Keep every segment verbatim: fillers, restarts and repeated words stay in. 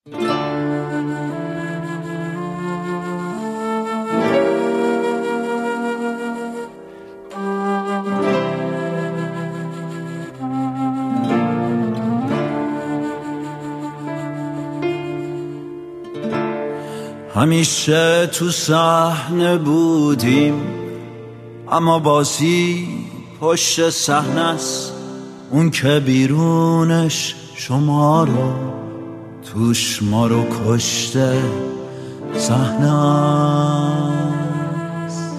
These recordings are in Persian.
همیشه تو صحنه بودیم، اما بازی پشت صحنه است. اون که بیرونش شما رو، توش ما رو کشته صحنه است.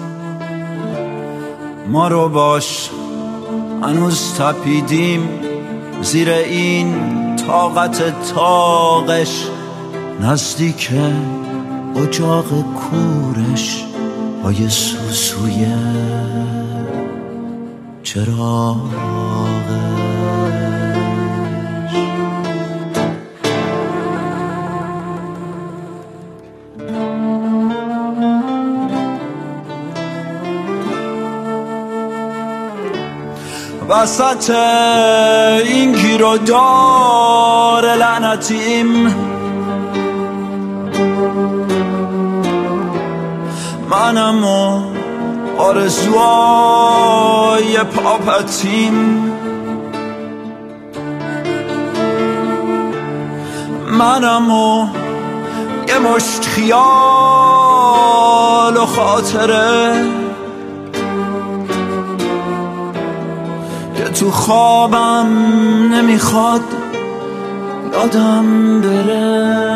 ما رو باش هنوز تپیدیم زیر این طاقت طاقش، نزدیک اجاق کورش پای سوسوی چراغش. وسط این گیر و دار لعنتیم، منم و آرزوهای پاپتیم، منم و یه مشت خیال و خاطره که تو خوابم نمیخواد یادم بره.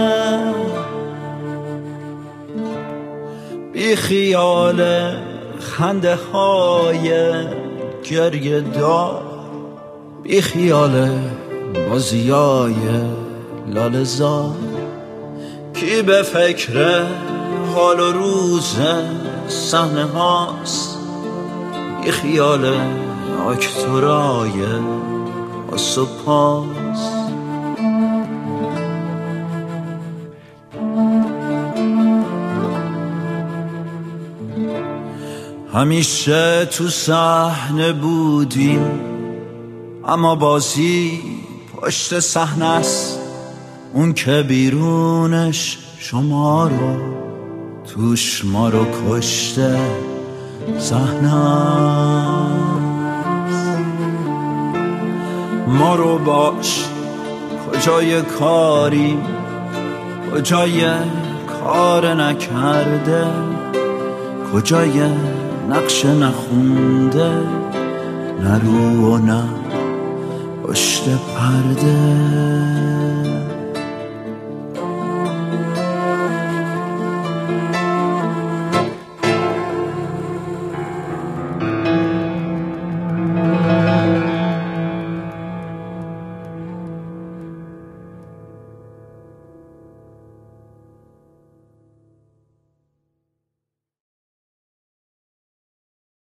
بی خیال خنده های گریه دار، بی خیال بازیای لاله زار، کی به فکر حال و روز صحنه هاست، بی خیال اکتورای آس و پاس. همیشه تو صحنه بودیم، اما بازی پشت صحنه است. اون که بیرونش شما رو، توش ما رو کشته صحنه است. ما رو باش کجای کاریم، کجای کار نکرده، کجای نقش نخونده، نه رو و نه پشت پرده.